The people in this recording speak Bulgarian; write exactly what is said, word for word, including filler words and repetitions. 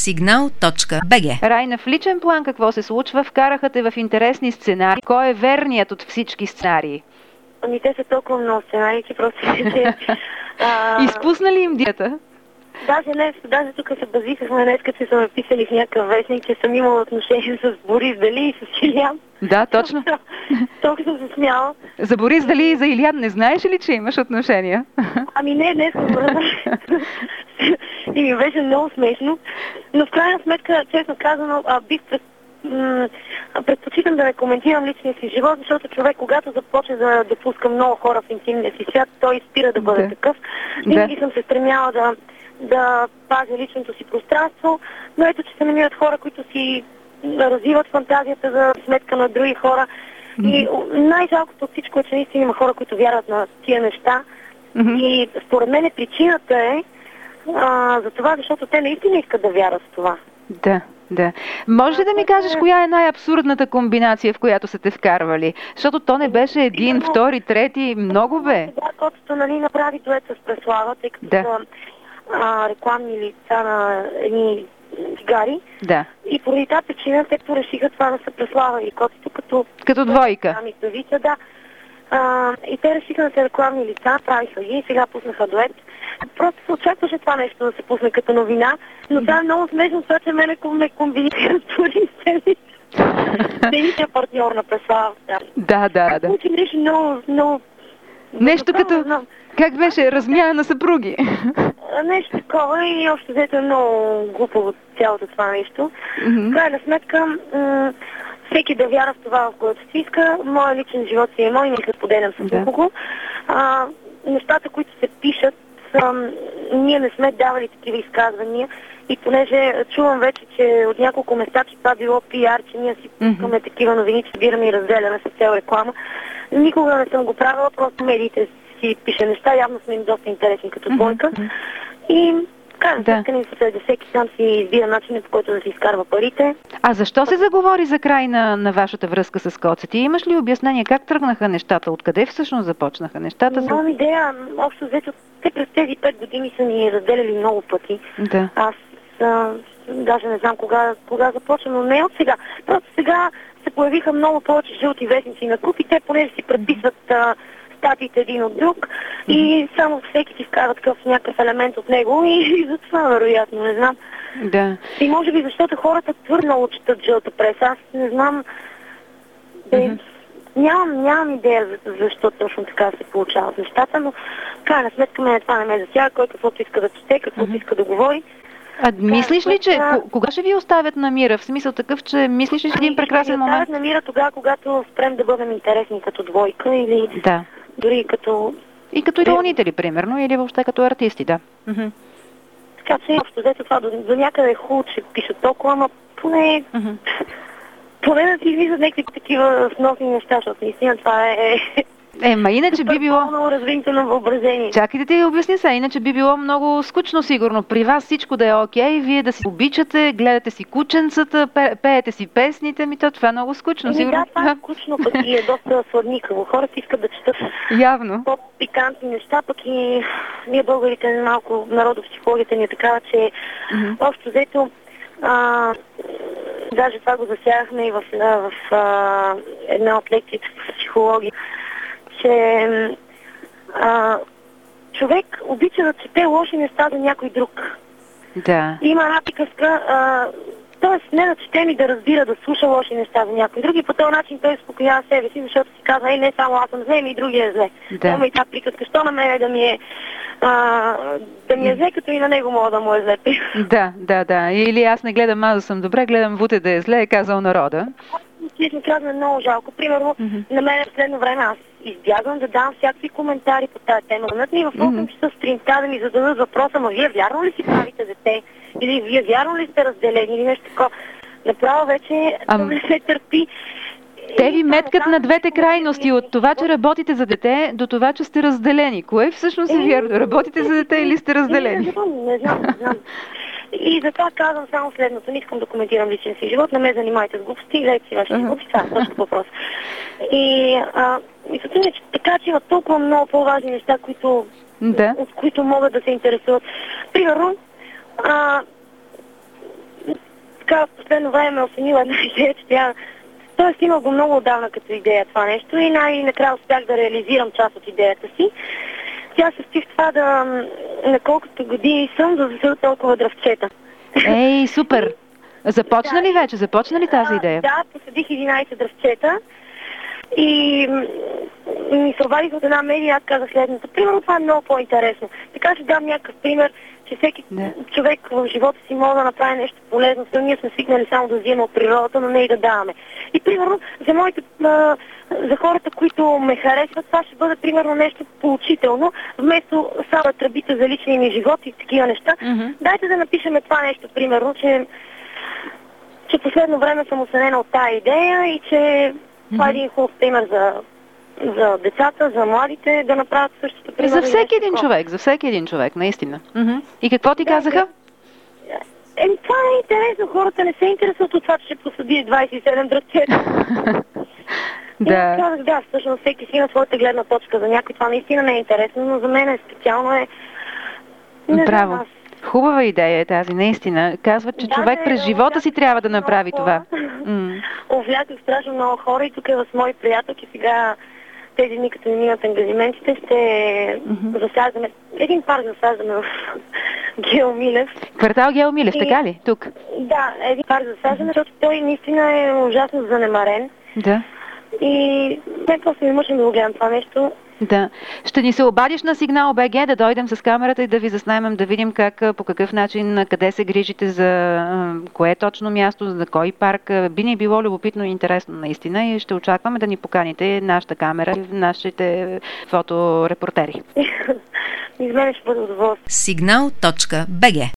сигнал точка би джи. Райна, в личен план какво се случва? Вкараха те в интересни сценарии. Кой е верният от всички сценарии? Ами те са толкова много сценарии, че просто че... а... Изпусна ли им дията? Даже не, даже тук се базикахме днес, че са написали в някакъв вестник, че съм имала отношение с Борис Дали и с Илиян. Да, точно. Толкова съм се смяла. За Борис Дали и за Илиян не знаеш ли, че имаш отношения? Ами не, днес съм върна. И ми беше много смешно. Но в крайна сметка, честно казано, бих пред... предпочитам да не коментирам личния си живот, защото човек, когато започне да допуска много хора в интимния си свят, той спира да бъде да. такъв. Винаги да. съм се стремяла да, да пазя личното си пространство, но ето, че се намират хора, които си развиват фантазията за сметка на други хора. Mm-hmm. И най-жалкото от всичко е, че наистина има хора, които вярват на тия неща. Mm-hmm. И според мен причината е а, за това, защото те наистина искат да вярват в това. Да. Да. Може ли да ми кажеш коя е най-абсурдната комбинация, в която са те вкарвали? Защото то не беше един, Именно, втори, трети, много бе. Да, котото нали, направи дует с Преслава, тъй като да. са а, рекламни лица на едни цигари. Да. И поради тази причина те порешиха това да са Преслава и котото като... Като двойка. Вица, да. А, и те решиха да са рекламни лица, правиха ги и сега пуснаха дует. Просто се очакваше това нещо да се пусне като новина, но това е много смешно, това, че мене ме комбинира с Борис Дали. Сценичен партньор на Преслава. Да, да, да. да. Получи нещо много, много... Нещо като... Как беше? Размяна на съпруги? Нещо такова и още взето е много глупаво цялото това нещо. Mm-hmm. В крайна сметка, м- всеки да вярва в това, в което си иска. Моя личен живот си е мой, не се поделям с никого. Да. Нещата, които се пишат, са, ние не сме давали такива изказвания и понеже чувам вече, че от няколко места, че това било пиар, че ние си пускаме mm-hmm. такива новини, че събираме и разделяме с цел реклама. Никога не съм го правила, просто медиите си пише неща, явно сме им доста интересни като двойка. Mm-hmm. И крайна сметка ни се всеки сам си избира начинът, по който да си изкарва парите. А защо се заговори за край на, на вашата връзка с Коци? Ти имаш ли обяснение как тръгнаха нещата? Откъде всъщност започнаха нещата? Нямам идея. Общо взето, те през тези пет години са ни разделяли много пъти. Да. Аз а, даже не знам кога, кога започна, но не от сега. Просто сега се появиха много повече жълти вестници на куп и те понеже си предписват а, статиите един от друг mm-hmm. и само всеки си вкара такъв някакъв елемент от него и, и за това вероятно, не знам. Да. И може би защото хората твърдо много четат жълта преса, аз не знам, де, mm-hmm. нямам, нямам идея за, защо точно така се получават нещата, но крайна сметка мен това не ме засяга, кой каквото иска да чете, каквото mm-hmm. иска да говори. А мислиш ли, че кога ще ви оставят на мира? В смисъл такъв, че мислиш ли, че един прекрасен момент? Ще ви оставят на мира тогава, когато спрем да бъдем интересни като двойка или да. дори като... И като изпълнители, примерно, или въобще като артисти, да. Mm-hmm. Така че, общо взето това до, до някъде е хубаво, че пишат толкова, ама поне... Mm-hmm. поне да си излизат някакви такива сносни неща, защото наистина това е... Е, ма иначе би било... много развитено въображение. Чакай да ти обясня сега, иначе би било много скучно сигурно. При вас всичко да е окей, вие да си обичате, гледате си кученцата, пе, пеете си песните, ми то това е много скучно. Еми, сигурно. Да, това е скучно, пък и е доста сладникаво. Хората искат да четат явно по-пикантни неща, пък и ние българите малко народопсихологията ни е такава, че mm-hmm. общо взето а, даже това го засягахме и в, в, в а, една от лекциите по психология, че а, човек обича да чете лоши неща за някой друг. Да. Има една приказка, т.е. не да чете ми да разбира, да слуша лоши неща за някой друг и по този начин той успокоява себе си, защото си казва, ей, не само аз съм зле, ми и другия е зле. Да. Има и тази приказка, що на мен да ми е а, да ми е зле, като и на него мога да му е зле. Да, да, да. Или аз не гледам аз да съм добре, гледам Вуте да е зле, е казал народа. Честно казвам, е много жалко. Примерно, mm-hmm. на мен в последно време аз избягвам да давам всякакви коментари по тази тема. Днът ми в осем часа сутринта да ми зададат въпроса, ма вие вярно ли си правите дете? Или вие вярно ли сте разделени? Или нещо такова. Направо вече Ам... не се търпи. Те ви меткат на двете крайности, от това, че работите за дете, до това, че сте разделени. Кое всъщност е вярно? Работите за дете или сте разделени? Не знам, не знам, не знам. И затова казвам само следното. Не искам да коментирам личен си живот. Не ме занимайте с глупости. Гледайте си вашите глупости. Това е точно въпрос. И мисля, че така, че има толкова много по-важни неща, които, да. от които могат да се интересуват. Примерно, а, така в последно време ме осенила една идея, че тя... Тоест има го много отдавна като идея това нещо и най-накрая успях да реализирам част от идеята си. Тя се състои в това да, на колкото години съм, да засада толкова дръвчета. Ей, супер! Започна ли вече? Започна ли тази идея? А, да, посадих единайсет дръвчета и ми се обадих от една медия, аз казах следното. Примерно това е много по-интересно. Така ще дам някакъв пример, че всеки не. човек в живота си може да направи нещо полезно. Ние сме свикнали само да взимаме от природата, но не и да даваме. И примерно за моите, а, за хората, които ме харесват, това ще бъде примерно нещо поучително. Вместо само да тръбите за личния ми живот и такива неща, mm-hmm. дайте да напишеме това нещо, примерно, че, че последно време съм осънена от тази идея и че mm-hmm. това е един хубав пример за за децата, за младите, да направят същото. Примерно, за всеки един човек, за всеки един човек, наистина. Uh-huh. И какво ти да, казаха? Еми, това не е интересно. Хората не се интересуват от това, че ще посади двайсет и седем дръвчета. Да. И аз казах, да, всъщност всеки си има своята гледна точка. За някой това наистина не е интересно, но за мен е специално е... Не Браво. Знам, аз... Хубава идея е тази, наистина. Казват, че да, човек не, през живота си трябва да направи това. Mm. Овляках страшно много хора и тук е с мои приятелки сега тези дни, като ми минат ангажиментите, ще mm-hmm. засаждаме. Един парк засаждаме в Гео Милев. Квартал Гео Милев, и... така ли? Тук? Да, един парк засаждаме, защото той наистина е ужасно занемарен. Да. И не просто не можем да го гледам това нещо. Да. Ще ни се обадиш на Сигнал БГ, да дойдем с камерата и да ви заснемем, да видим как, по какъв начин, къде се грижите, за кое точно място, за кой парк. Би ни било любопитно и интересно наистина и ще очакваме да ни поканите нашата камера и нашите фоторепортери. Из мен ще бъде удоволствие. Сигнал точка бг